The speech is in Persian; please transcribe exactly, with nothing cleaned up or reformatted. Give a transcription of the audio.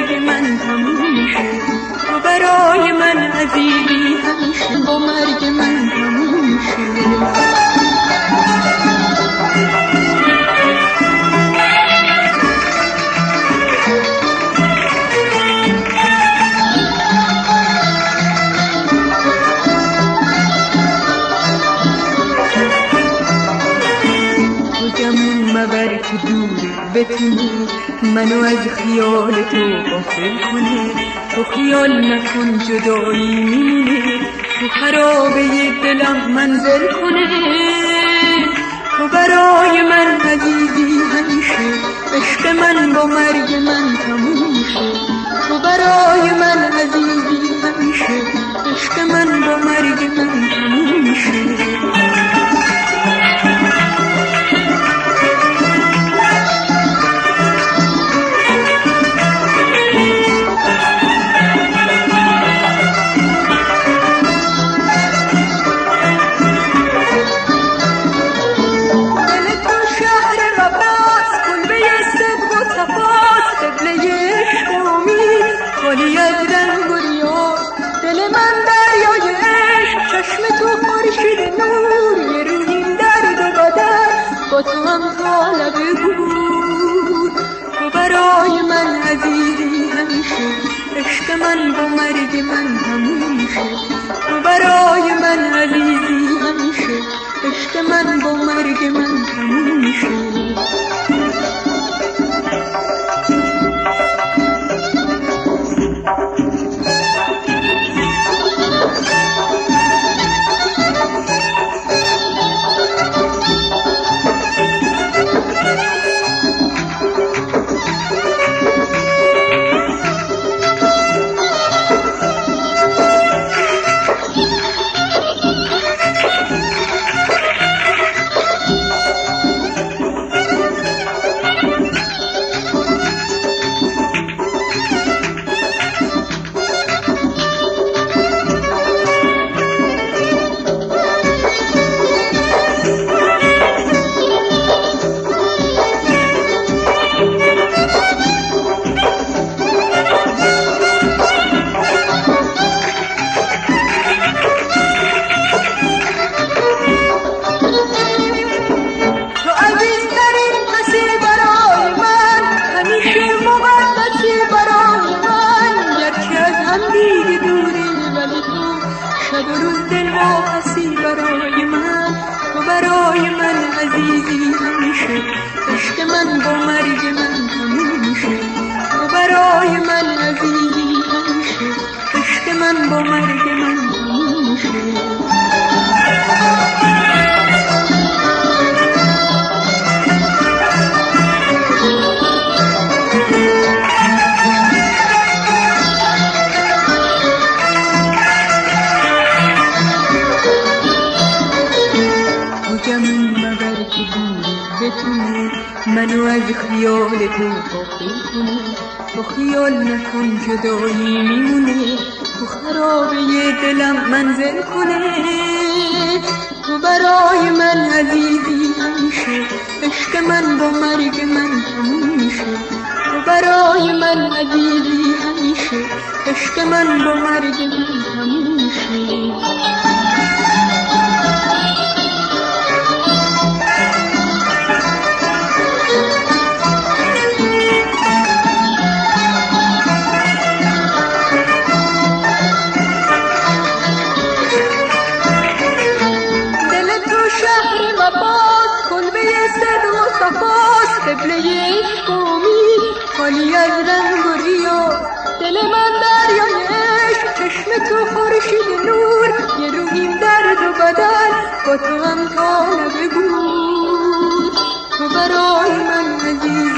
مرگ من تموم میشه، تو برای من عزیزی همیشه، با مرگ من تموم میشه. مبر که دوری بتونی منو از خیال تو غافل کنه، تو خیال نکن جدایی میمونه، تو خرابه دلم منزل کنه، تو برای من عزیزی همیشه، عشق من با مرگ من تموم میشه، تو برای من عزیزی همیشه، عشق من با مرگ من تموم میشه. خالی از رنگ و ریاض دل من دریای عشق، چشم تو خورشید نور، یه روحیم درد و بدن با تو هم طالب بود، تو برای من عزیزی همیشه، عشق من با مرگ من تموم میشه، تو برای من عزیزی همیشه، عشق من با مرگ من تموم میشه. شب و روز دل واپسی برای من، تو برای من عزیزی همیشه، عشق من با مرگ من تموم میشه، تو برای من عزیزی همیشه، عشق من با مرگ من تموم میشه. منو از خیال تو غافل کنه، تو خیال نکن جدایی میمونه، تو خرابه دلم منزل کنه، تو برای من عزیزی همیشه، عشق من با مرگ من تموم میشه، تو برای من عزیزی همیشه، عشق من با مرگ من تموم میشه. قبله عشق و امید خالی از رنگ و ریا، دل من دریای عشق، چشم تو خورشید نور، یه روحیم درد و بدن با تو هم طالب بود، تو برای من عزیز